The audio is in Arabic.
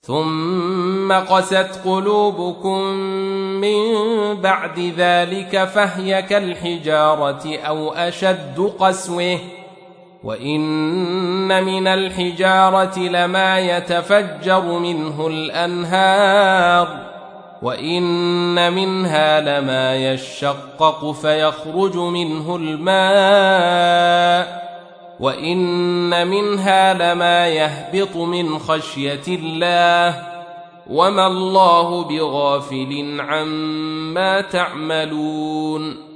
ثم قست قلوبكم من بعد ذلك فهي كالحجارة أو أشد قسوة وإن من الحجارة لما يتفجر منه الأنهار وإن منها لما يشقق فيخرج منه الماء وإن منها لما يهبط من خشية الله وما الله بغافل عما تعملون